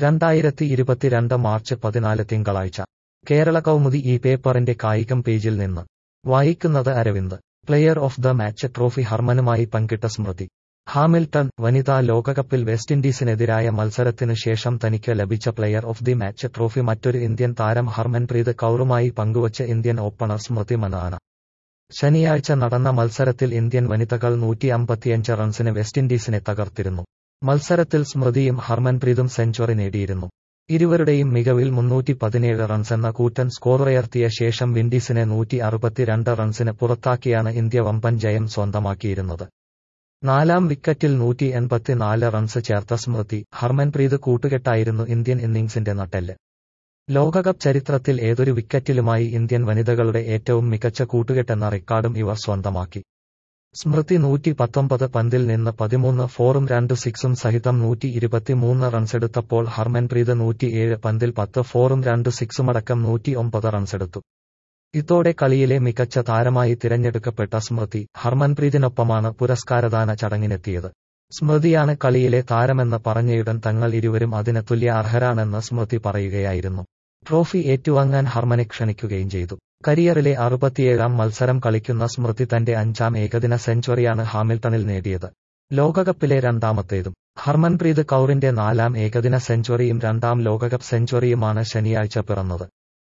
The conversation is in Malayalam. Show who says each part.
Speaker 1: 2022 മാർച്ച് 14 തിങ്കളാഴ്ച കേരള കൗമുദി ഈ പേപ്പറിന്റെ കായികം പേജിൽ നിന്ന് വായിക്കുന്നത് Aravind. Player of the match trophy ഹർമനുമായി പങ്കിട്ട സ്മൃതി. ഹാമിൽട്ടൺ. വനിതാ ലോകകപ്പിൽ വെസ്റ്റിൻഡീസിനെതിരായ മത്സരത്തിനു ശേഷം തനിക്ക് ലഭിച്ച player of the match trophy മറ്റൊരു ഇന്ത്യൻ താരം ഹർമൻപ്രീത് കൗറുമായി പങ്കുവച്ച് ഇന്ത്യൻ ഓപ്പണർ സ്മൃതി മന്ദാന. ശനിയാഴ്ച നടന്ന മത്സരത്തിൽ ഇന്ത്യൻ വനിതകൾ 155 റൺസിന് വെസ്റ്റിൻഡീസിനെ തകർത്തിരുന്നു. മത്സരത്തിൽ സ്മൃതിയും ഹർമൻപ്രീതും സെഞ്ചുറി നേടിയിരുന്നു. ഇരുവരുടെയും മികവിൽ 317 റൺസെന്ന കൂറ്റൻ സ്കോറുയർത്തിയ ശേഷം വിൻഡീസിനെ 162 റൺസിന് പുറത്താക്കിയാണ് ഇന്ത്യ വമ്പൻ ജയം സ്വന്തമാക്കിയിരുന്നത്. 4-ാം വിക്കറ്റിൽ 184 റൺസ് ചേർത്ത സ്മൃതി, ഹർമൻപ്രീത് കൂട്ടുകെട്ടായിരുന്നു ഇന്ത്യൻ ഇന്നിംഗ്സിന്റെ നട്ടെല്ല്. ലോകകപ്പ് ചരിത്രത്തിൽ ഏതൊരു വിക്കറ്റിലുമായി ഇന്ത്യൻ വനിതകളുടെ ഏറ്റവും മികച്ച കൂട്ടുകെട്ടെന്ന റെക്കോർഡും ഇവർ സ്വന്തമാക്കി. സ്മൃതി 119 പന്തിൽ നിന്ന് 13 ഫോറും 2 സിക്സും സഹിതം 123 റൺസെടുത്തപ്പോൾ ഹർമൻപ്രീത് 107 പന്തിൽ 10 ഫോറും 2 സിക്സുമടക്കം 109 റൺസെടുത്തു. ഇതോടെ കളിയിലെ മികച്ച താരമായി തിരഞ്ഞെടുക്കപ്പെട്ട സ്മൃതി, ഹർമൻപ്രീതിനൊപ്പമാണ് പുരസ്കാരദാന ചടങ്ങിനെത്തിയത്. സ്മൃതിയാണ് കളിയിലെ താരമെന്ന് പറഞ്ഞയുടൻ തങ്ങൾ ഇരുവരും അതിന് തുല്യ അർഹരാണെന്ന് സ്മൃതി പറയുകയായിരുന്നു. ട്രോഫി ഏറ്റുവാങ്ങാൻ ഹർമനെ ക്ഷണിക്കുകയും ചെയ്തു. കരിയറിലെ 67-ാം മത്സരം കളിക്കുന്ന സ്മൃതി തന്റെ 5-ാം ഏകദിന സെഞ്ചുറിയാണ് ഹാമിൽട്ടണിൽ നേടിയത്. ലോകകപ്പിലെ രണ്ടാമത്തേതും. ഹർമൻപ്രീത് കൗറിന്റെ 4-ാം ഏകദിന സെഞ്ചുറിയും 2-ാം ലോകകപ്പ് സെഞ്ചുറിയുമാണ് ശനിയാഴ്ച പിറന്നത്.